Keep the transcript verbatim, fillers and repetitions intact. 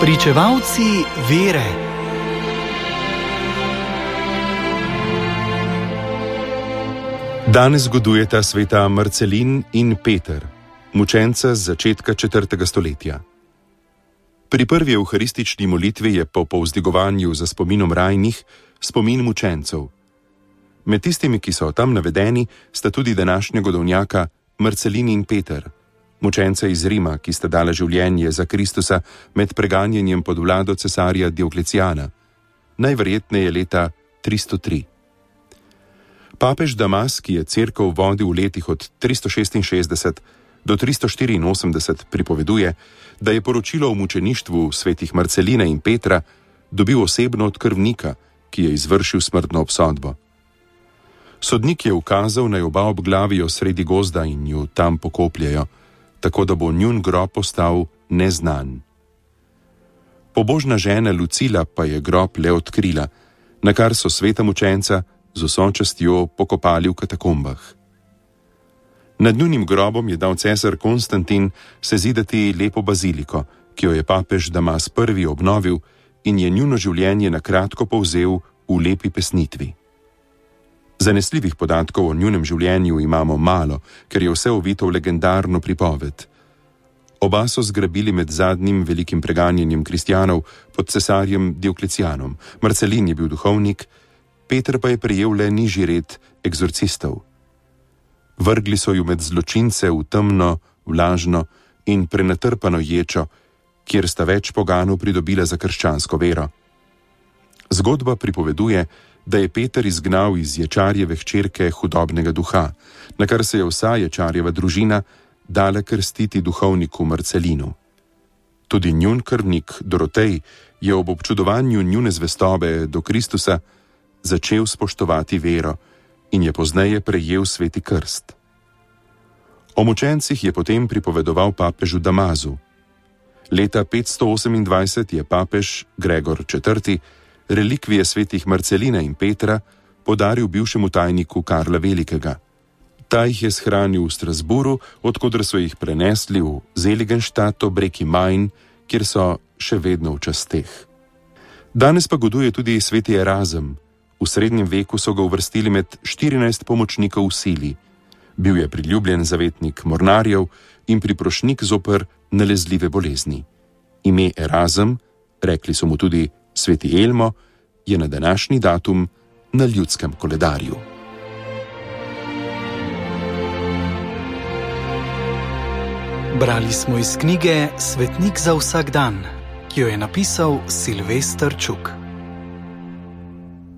Pričevalci vere. Danes zgodujeta sveta Marcelin in Peter, mučenca z začetka četrtega stoletja. Pri prvi evharistični molitvi je po povzdigovanju za spominom rajnih spomin mučencev. Med tistimi, ki so tam navedeni, sta tudi današnja godovnjaka Marcelin in Peter, mučenca iz Rima, ki sta dala življenje za Kristusa med preganjanjem pod vlado cesarja Dioklecijana, najverjetneje leta tristo tri. Papež Damas, ki je cerkev vodil v letih od tristo šestinšestdeset do tristo štiriinosemdeset, pripoveduje, da je poročilo o mučeništvu svetih Marcelina in Petra dobil osebno od krvnika, ki je izvršil smrtno obsodbo. Sodnik je ukazal, naj oba obglavijo sredi gozda in ju tam pokopljejo, tako da bo njun grob postal neznan. Pobožna žena Lucila pa je grob le odkrila, na kar so sveta mučenca z vso častjo pokopali v katakombah. Nad njunim grobom je dal cesar Konstantin sezidati lepo baziliko, ki jo je papež Damas prvi obnovil in je njuno življenje na kratko povzel v lepi pesnitvi. Zanesljivih podatkov o njunem življenju imamo malo, ker je vse ovito v legendarno pripoved. Oba so zgrabili med zadnjim velikim preganjanjem kristjanov pod cesarjem Dioklecijanom. Marcelin je bil duhovnik, Peter pa je prejel le nižji red egzorcistov. Vrgli so ju med zločince v temno, vlažno in prenatrpano ječo, kjer sta več poganov pridobila za krščansko vero. Zgodba pripoveduje, da je Peter izgnal iz ječarjeve hčerke hudobnega duha, na kar se je vsa ječarjeva družina dala krstiti duhovniku Marcelinu. Tudi njun krvnik Dorotej je ob občudovanju njune zvestobe do Kristusa začel spoštovati vero in je pozneje prejel sveti krst. O mučencih je potem pripovedoval papežu Damazu. Leta petsto osemindvajset je papež Gregor četrti relikvije svetih Marcelina in Petra podaril bivšemu tajniku Karla Velikega. Ta jih je shranil v Strasburu, odkudar so jih prenesli v Seligenstadt ob reki Main, kjer so še vedno v časteh. Danes pa goduje tudi sveti Erazem. V srednjem veku so ga uvrstili med štirinajst pomočnikov v sili. Bil je priljubljen zavetnik mornarjev in priprošnik zoper nalezljive bolezni. Ime Erazem, rekli so mu tudi sveti Elmo, je na današnji datum na ljudskem koledarju. Brali smo iz knjige Svetnik za vsak dan, ki jo je napisal Silvester Čuk.